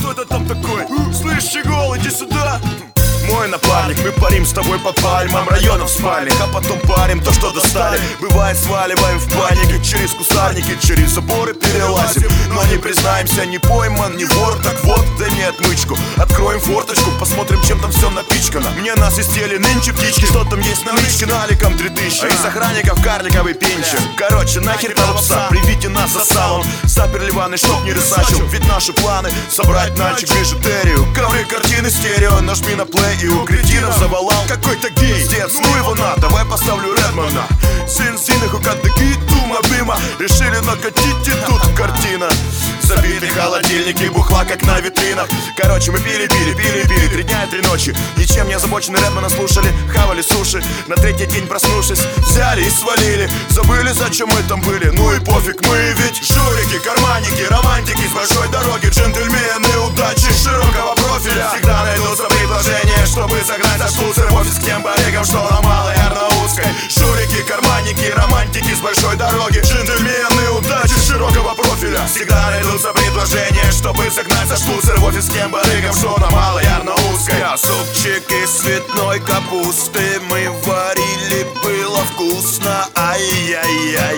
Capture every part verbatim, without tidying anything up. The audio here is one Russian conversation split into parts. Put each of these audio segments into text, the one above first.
кто это там такой? Слышь, Щегол, иди сюда. Мой напарник, мы парим с тобой по пальмам районов спальных, а потом парим то, что достали. Бывает, сваливаем в панике через кустарники, через заборы перелазим. Но не признаемся, не пойман, не вор. Так вот, дай мне отмычку, откроем форточку, посмотрим, чем там все напичкано. Мне насвистели нынче птички, что там есть на нычке, наликом три тысячи. Из охранников карликовый пинчер. Короче, нахер этого пса, привите нас за салом. Заперли ванны, чтоб не рысачил. Ведь наши планы собрать нальчик, бижутерию, ковры, картины, стерео. Нажми на плей и у кретинов завалал какой-то гей. Дец, ну его на, давай поставлю Редмана. Сын синих у кадыки, тума бима. Решили накатить и тут картина. Забиты холодильники, бухла как на витринах. Короче, мы пили, пили, пили, пили три дня и три ночи. Ничем не озабоченный Редмана слушали, хавали суши. На третий день проснувшись, взяли и свалили. Забыли, зачем мы там были, ну и пофиг. Мы ведь жулики, карманники, романтики с большой дороги, джентльмены удачи широкого профиля. Всегда найдутся предложения, чтобы загнать за штуцер в офис к тем барыгам, что на Малой Арнаутской. Жулики, карманники, романтики с большой дороги, джентльмены удачи широкого профиля. Всегда найдутся предложения, чтобы загнать за штуцер в офис к тем барыгам, что на Малой Арнаутской. А супчик из цветной капусты мы варили, было вкусно. Ай-яй-яй,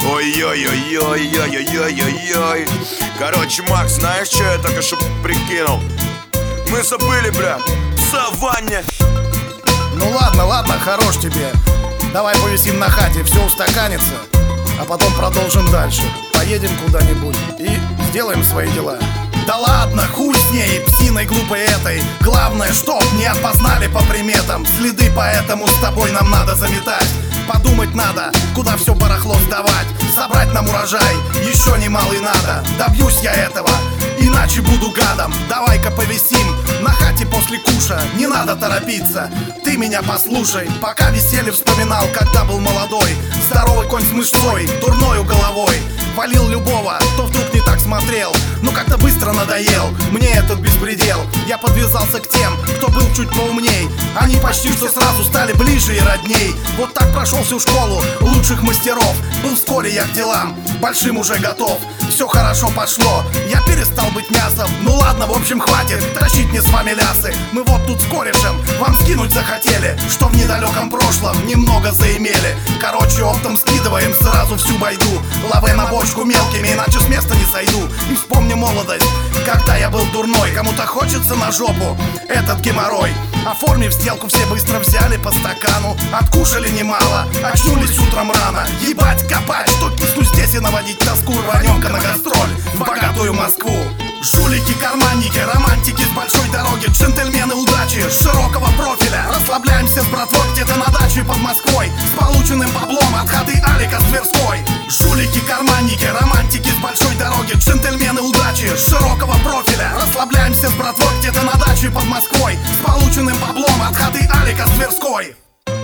ой-ой-ой-ой-ой-ой-ой-ой. Короче, Макс, знаешь, что я только что прикинул? Мы забыли, бля, пса в ванне. Ну ладно, ладно, хорош тебе. Давай повисим на хате, все устаканится, а потом продолжим дальше. Поедем куда-нибудь и сделаем свои дела. Да ладно, хуй с ней, псиной глупой этой. Главное, чтоб не опознали по приметам. Следы, поэтому с тобой нам надо заметать. Подумать надо, куда все барахло сдавать. Собрать нам урожай, еще немалый надо. Добьюсь я этого, иначе буду гадом. Давай-ка повисим на хате после куша. Не надо торопиться, ты меня послушай. Пока веселье вспоминал, когда был молодой. Здоровый конь с мышцой, дурною головой. Валил любого, кто вдруг не так смотрел. Но как-то быстро надоел мне этот беспредел. Я подвязался к тем, кто был чуть поумней. Они почти что сразу стали ближе и родней. Вот так прошел всю школу лучших мастеров. Был вскоре я к делам, большим уже готов. Все хорошо пошло, я перестал быть мясом. Ну ладно, в общем, хватит тащить мне с вами лясы. Мы вот тут с корешем вам скинуть захотели, что в недалеком прошлом немного заимели. Короче, оптом скидываем сразу всю байду. Лавы на бочку мелкими, иначе с места не сойду. И вспомню молодость, когда я был дурной. Кому-то хочется на жопу этот геморрой. Оформив сделку, все быстро взяли по стакану. Откушали немало, очнулись утром рано. Ебать, копать, что кисну здесь и наводить тоску. Рванем-ка на гастроль в богатую Москву. Жулики, карманники, романтики с большой дороги, джентльмены удачи широкого профиля. Расслабляемся с братвой где-то на даче под Москвой, с полученным баблом от хаты Алика с Тверской. Жулики, карманники, романтики с большой дороги, джентльмены удачи широкого профиля. Расслабляемся с братвой где-то на даче под Москвой, с полученным баблом от хаты Алика с Тверской.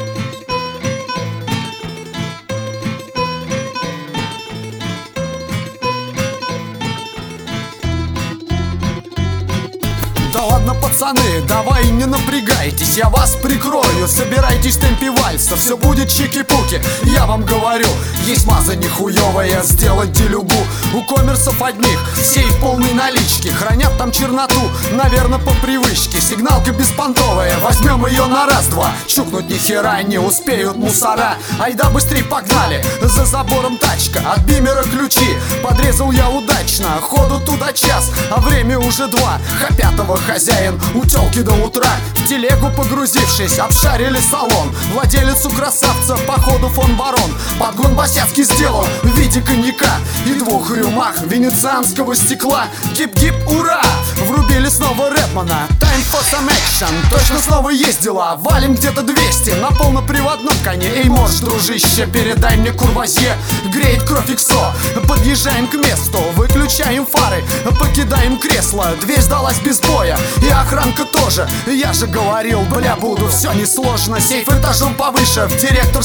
Да ладно, пацаны, давай не напрягайтесь, я вас прикрою. Собирайтесь в темпе вальса, все будет чики-пуки. Я вам говорю, есть маза нихуевая, сделать делюгу. У коммерсов одних сейф полный налички, хранят там черноту, наверное, по привычке. Сигналка беспонтовая, возьмем ее на раз-два. Чукнуть ни хера не успеют мусора. Айда быстрей погнали, за забором тачка, от бимера ключи. Подрезал я удачно, ходу туда час, а время уже два. Хопятого хозяин у тёлки до утра. В телегу погрузившись, обшарили салон. Владелицу красавца, походу фон Барон. Подгон босяцкий сделан в виде коньяка и двух рюмах венецианского стекла. Гип-гип, ура! Врубили снова Редмана. Time for some action. Точно снова есть дела. Валим где-то двести на полноприводном коне. Эй, может, дружище, передай мне курвазье. Греет кровь иксо. Подъезжаем к месту, выключаем фары, покидаем кресло. Дверь сдалась без боя, и охранка тоже. Я же говорил, бля, буду все несложно. Сейф этажом повыше, в директорской стоят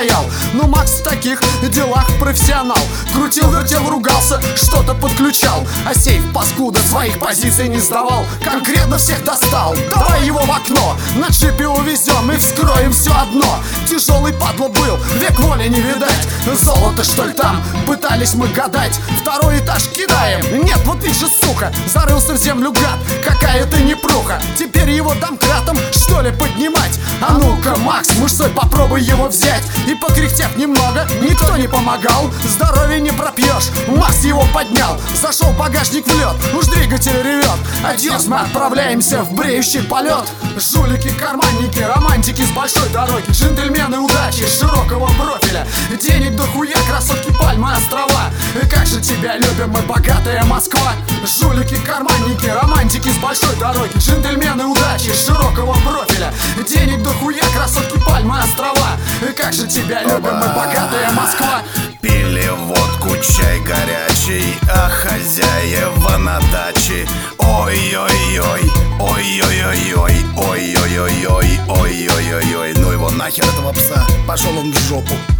стоял. Но Макс в таких делах профессионал. Крутил, вертел, ругался, что-то подключал. А сейф, паскуда, своих позиций не сдавал. Конкретно всех достал. Давай его в окно, на джипе увезем и вскроем все одно. Тяжелый падла был, век воли не видать. Золото, что ли, там? Пытались мы гадать. Второй этаж кидаем. Нет, вот видишь, сука, зарылся в землю гад. Какая ты непруха. Теперь его домкратом, что ли, поднимать? А ну-ка, Макс, мышцой попробуй его взять. И покряхтев немного, никто не помогал. Здоровье не пропьешь. Макс его поднял, зашел багажник в лед. Уж двигатель ревет. Адьос, мы отправляемся в бреющий полет. Жулики, карманники, романтики с большой дороги, джентльмены удачи с широкого профиля. Денег дохуя, красотки, пальмы, острова. Как же тебя любим мы, богатая Москва. Жулики, карманники, романтики с большой дороги, джентльмены удачи с широкого профиля. Денег дохуя, красотки, пальмы, острова. Как же тебя любим мы, богатая Москва. Пили водку, чай горячий, а хозяева на даче. Ой-ой-ой, ой-ой-ой-ой, ой-ой-ой-ой, ой-ой-ой-ой. Ну его нахер, этого пса, пошел он в жопу.